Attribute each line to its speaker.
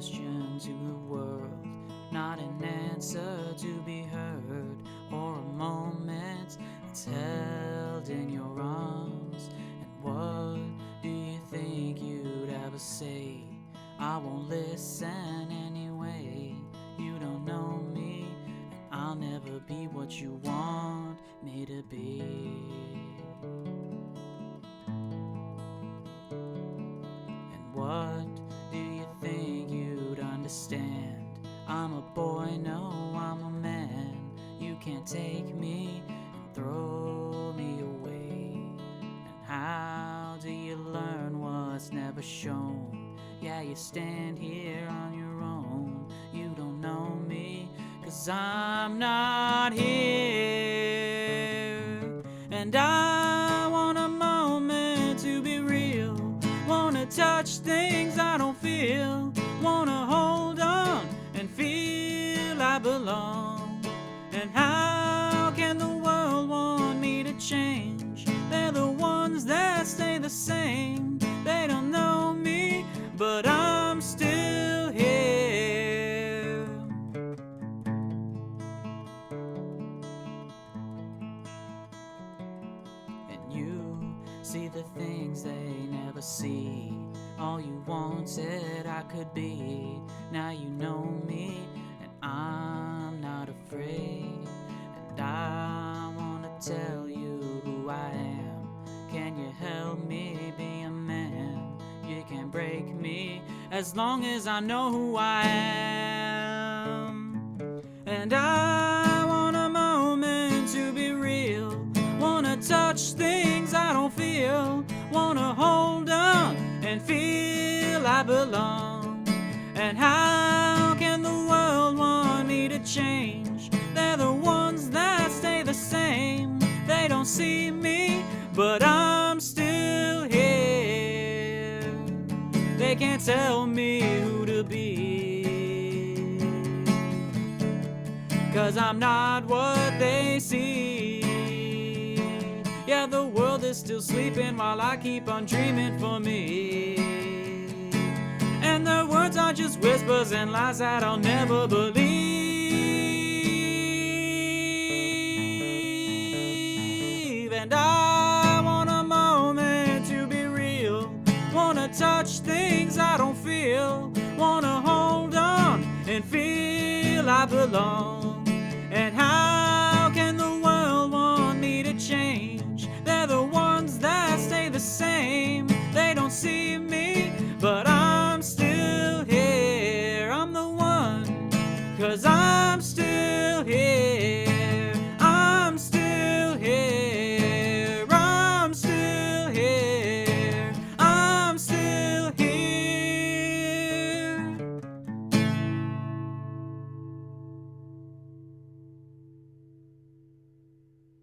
Speaker 1: question to the world, not an answer to be heard, or a moment that's held in your arms. And what do you think you'd ever say? I won't listen anyway. You don't know me, and I'll never be what you want me to be. And what do you think you'd understand? I'm a boy, no, I'm a man. You can't take me and throw me away. And how do you learn what's never shown? Yeah, you stand here on your own. You don't know me, 'cause I'm not here. And I want a moment to be real. Wanna touch things I don't feel. Wanna hold on and feel I belong. And how can the world want me to change? They're the ones that stay the same. They don't know me, but I'm still here. And you see the things they never see. All you wanted I could be. Now you know me, and I'm not afraid. And I wanna tell you who I am. Can you help me be a man? You can't break me as long as I know who I am. And I want a moment to be real. Wanna touch things I don't feel. Wanna hold on and feel I belong. And how can the world want me to change? They're the ones that stay the same. They don't see me, but I'm still here. They can't tell me who to be, 'cause I'm not what they see. Yeah, the world is still sleeping while I keep on dreaming for me. And their words are just whispers and lies that I'll never believe. And I want a moment to be real. Wanna touch things I don't feel. Wanna hold on and feel I belong.